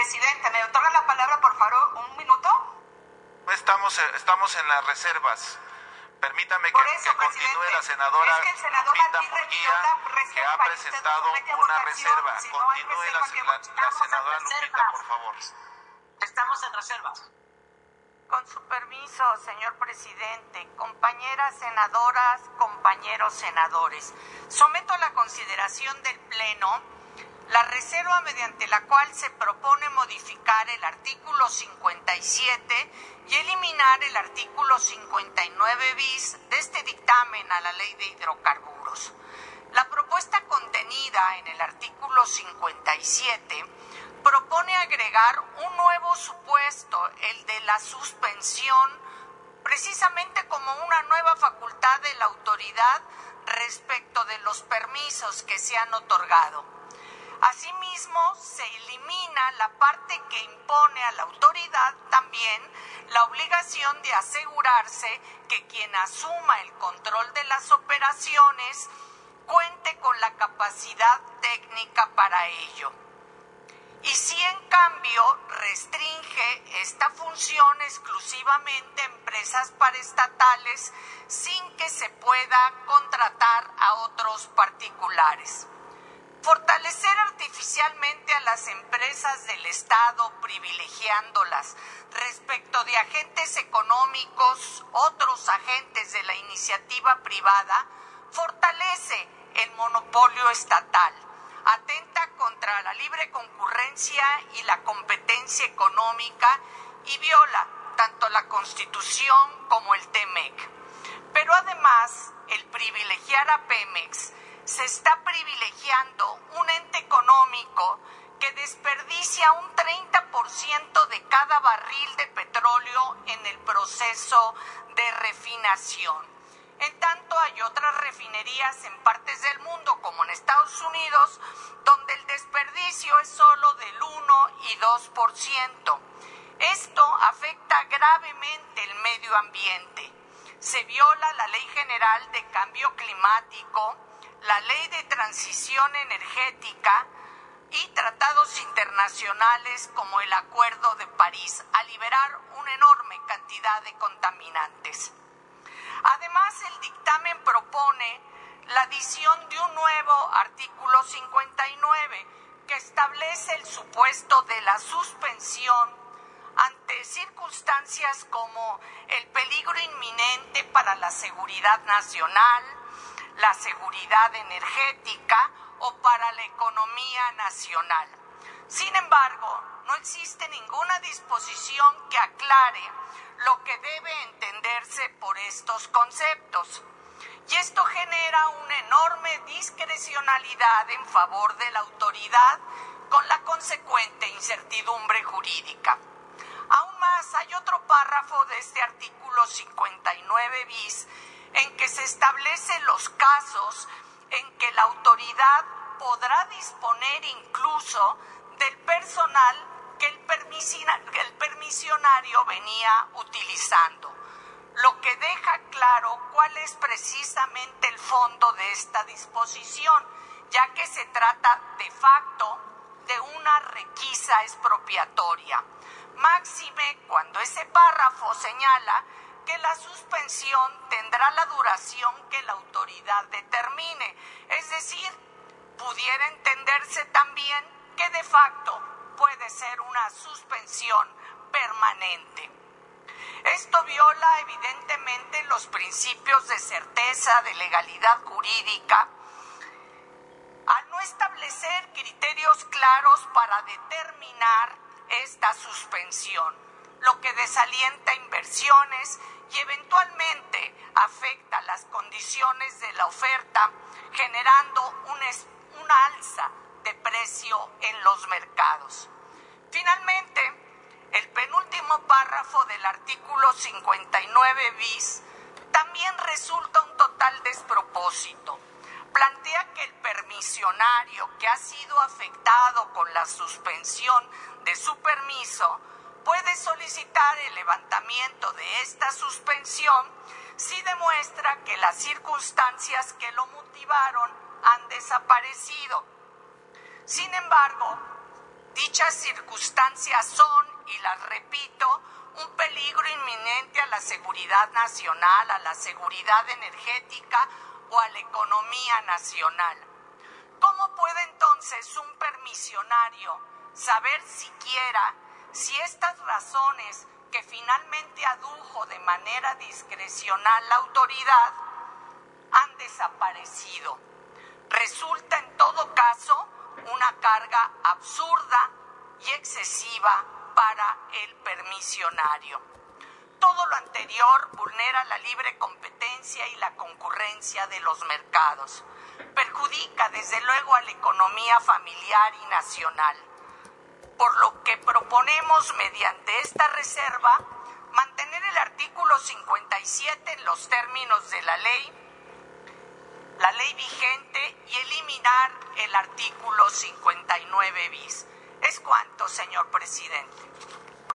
Presidente, ¿me otorga la palabra, por favor, un minuto? Estamos en las reservas. Permítame que continúe la senadora Lupita Murguía, que ha presentado una reserva. Continúe la senadora Lupita, por favor. Estamos en reservas. Con su permiso, señor presidente, compañeras senadoras, compañeros senadores, someto a la consideración del Pleno la reserva mediante la cual se propone modificar el artículo 57 y eliminar el artículo 59 bis de este dictamen a la Ley de Hidrocarburos. La propuesta contenida en el artículo 57 propone agregar un nuevo supuesto, el de la suspensión, precisamente como una nueva facultad de la autoridad respecto de los permisos que se han otorgado. Asimismo, se elimina la parte que impone a la autoridad también la obligación de asegurarse que quien asuma el control de las operaciones cuente con la capacidad técnica para ello. Y si en cambio restringe esta función exclusivamente a empresas paraestatales sin que se pueda contratar a otros particulares. Fortalecer artificialmente a las empresas del Estado, privilegiándolas respecto de agentes económicos, otros agentes de la iniciativa privada, fortalece el monopolio estatal, atenta contra la libre concurrencia y la competencia económica y viola tanto la Constitución como el TEMEC. Pero además, el privilegiar a Pemex se está privilegiando un ente económico que desperdicia un 30% de cada barril de petróleo en el proceso de refinación. En tanto, hay otras refinerías en partes del mundo, como en Estados Unidos, donde el desperdicio es solo del 1 y 2%. Esto afecta gravemente el medio ambiente. Se viola la Ley General de Cambio Climático, la Ley de Transición Energética y tratados internacionales como el Acuerdo de París, a liberar una enorme cantidad de contaminantes. Además, el dictamen propone la adición de un nuevo artículo 59 que establece el supuesto de la suspensión ante circunstancias como el peligro inminente para la seguridad nacional, la seguridad energética o para la economía nacional. Sin embargo, no existe ninguna disposición que aclare lo que debe entenderse por estos conceptos. Y esto genera una enorme discrecionalidad en favor de la autoridad con la consecuente incertidumbre jurídica. Aún más, hay otro párrafo de este artículo 59 bis en que se establecen los casos en que la autoridad podrá disponer incluso del personal que el permisionario venía utilizando, lo que deja claro cuál es precisamente el fondo de esta disposición, ya que se trata de facto de una requisa expropiatoria. Máxime cuando ese párrafo señala que la suspensión tendrá la duración que la autoridad determine, es decir, pudiera entenderse también que de facto puede ser una suspensión permanente. Esto viola evidentemente los principios de certeza, de legalidad jurídica, al no establecer criterios claros para determinar esta suspensión, lo que desalienta inversiones y eventualmente afecta las condiciones de la oferta, generando una alza de precio en los mercados. Finalmente, el penúltimo párrafo del artículo 59 bis también resulta un total despropósito. Plantea que el permisionario que ha sido afectado con la suspensión de su permiso puede solicitar el levantamiento de esta suspensión si demuestra que las circunstancias que lo motivaron han desaparecido. Sin embargo, Dichas circunstancias son, y las repito, un peligro inminente a la seguridad nacional, a la seguridad energética o a la economía nacional. ¿Cómo puede entonces un permisionario saber siquiera si estas razones que finalmente adujo de manera discrecional la autoridad han desaparecido? Resulta en todo caso una carga absurda y excesiva para el permisionario. Todo lo anterior vulnera la libre competencia y la concurrencia de los mercados. Perjudica desde luego a la economía familiar y nacional. Por lo que proponemos mediante esta reserva mantener el artículo 57 en los términos de la ley vigente, y eliminar el artículo 59 bis. ¿Es cuánto, señor presidente?